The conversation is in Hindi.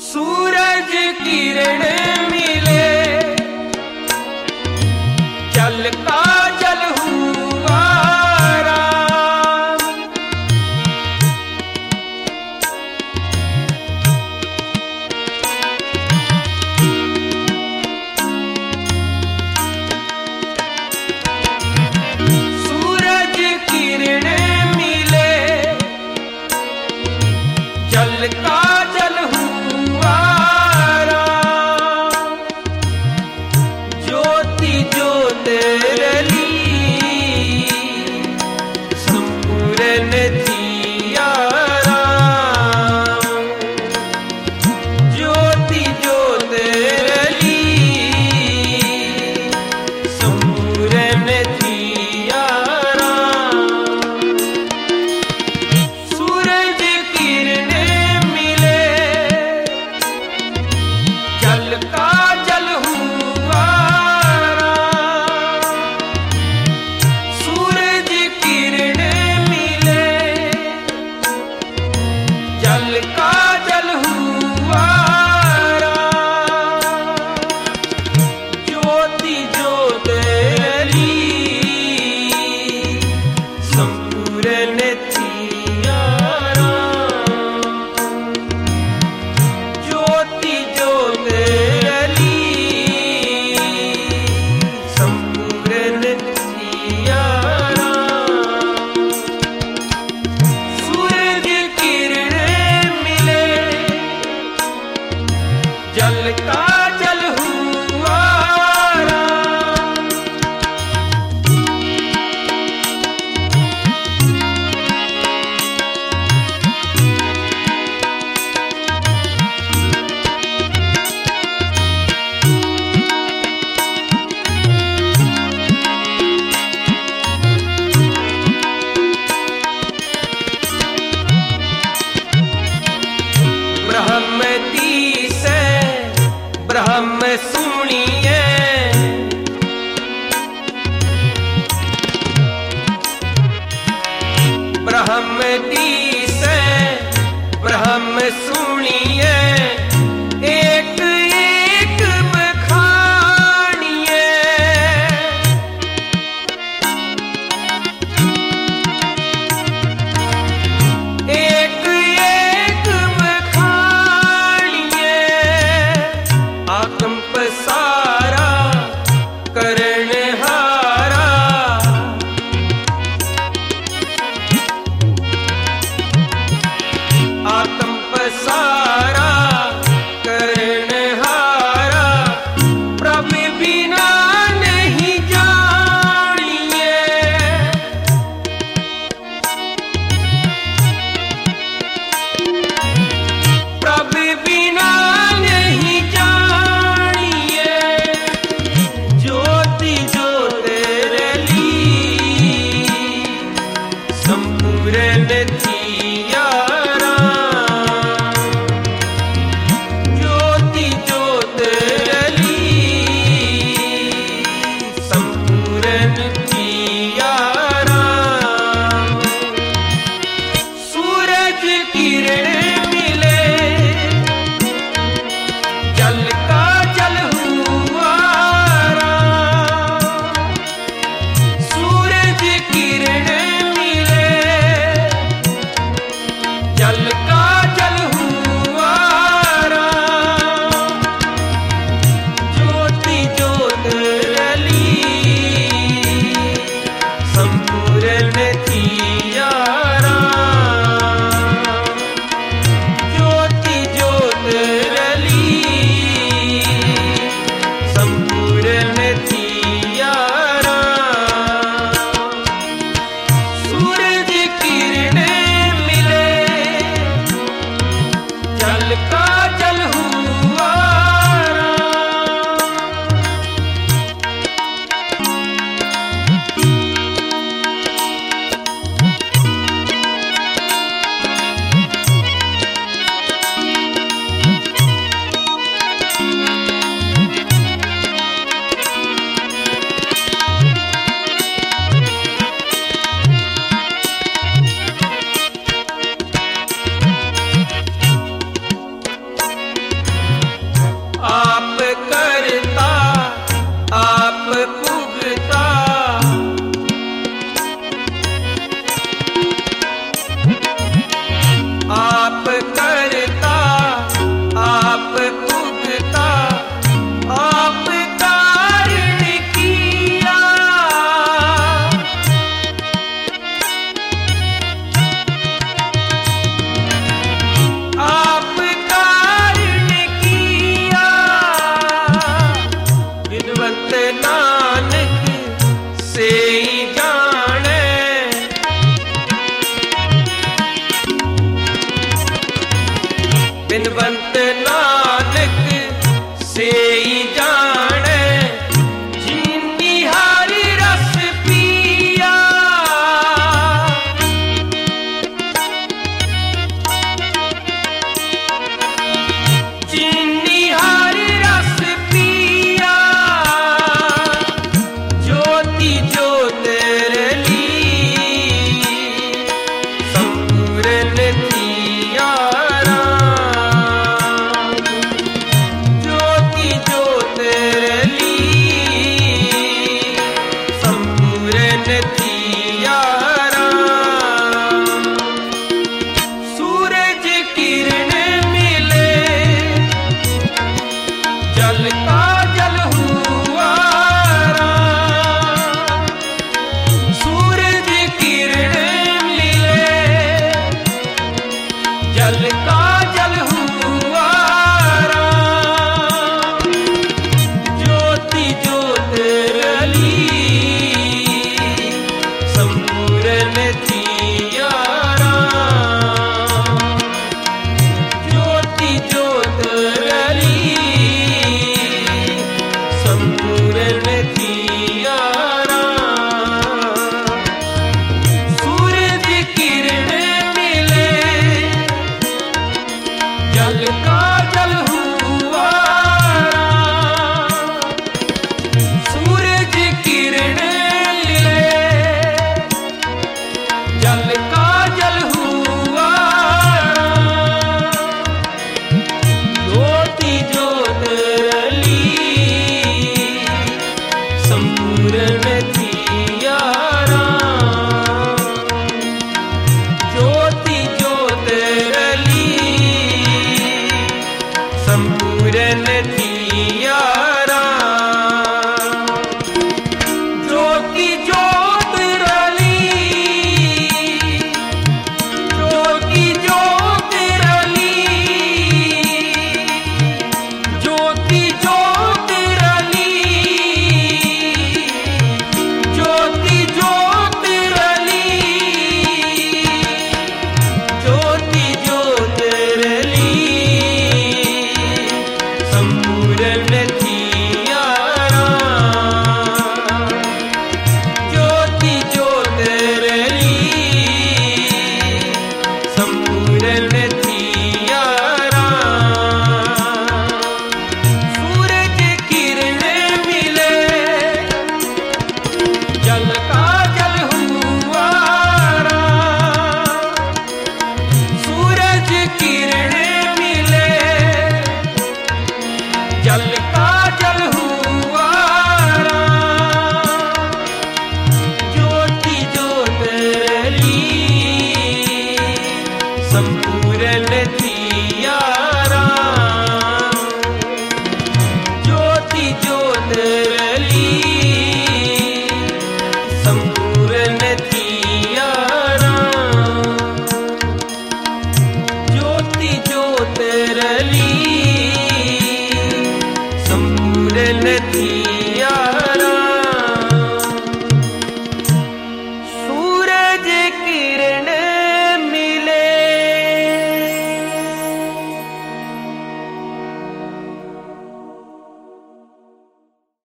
सूरज किरण मिले, जल का जल हुआ राम। सूरज किरण मिले, जल का जल हुआ राम। ज्योति ज्योत रली, संपूर्ण थिया राम। ज्योति ज्योत रली, संपूर्ण थिया राम। सूरज किरण मिले, जल का जल हुआ राम। सूरज किरण मिले, जल का जल हुआ राम। ज्योति ज्योत रली, संपूर्ण थिया राम। ज्योति ज्योत रली, संपूर्ण थिया राम। सूरज किरण मिले, जल का जल हुआ राम। ब्रह्मती से ब्रह्म सुनिए, ब्रह्मती से ब्रह्म सुनिए। एक एक बखानिए, एक एक बखानिए। आत्म पसारा करण हारा, आत्म पसारा बिनवंत नानक सेई जाने जिनी हरि रस पिया। जिनी हरि रस पिया ज्योति ज्योत रली संपूर्ण थिया राम। ज्योति ज्योत रली संपूर्ण थिया राम। सूरज किरण मिले जल का जल हुआ राम। सूरज किरण मिले जल का जल हुआ राम। ज्योति ज्योत रली संपूर्ण थिया राम। ज्योति ज्योत रली संपूर्ण थिया राम। सूरज किरण मिले जल का जल हुआ राम। सूरज किरण मिले जल का जल हुआ राम। ज्योति ज्योत रली संपूर्ण थिया राम। ज्योति ज्योत रली संपूर्ण थिया राम। ज्योति ज्योत रली ज्योति ज्योत रली ज्योति ज्योत रली ज्योति ज्योत रली ज्योति ज्योत रली संपूर्ण थिया राम। ज्योति ज्योत रली संपूर्ण थिया राम। सूरज किरण मिले जल का जल हुआ राम। सूरज किरण मिले जल का जल हुआ राम। ज्योति ज्योत रली संपूर्ण थिया राम। ज्योति ज्योत रली संपूर्ण थिया राम। ज्योति ज्योत रली संपूर्ण थिया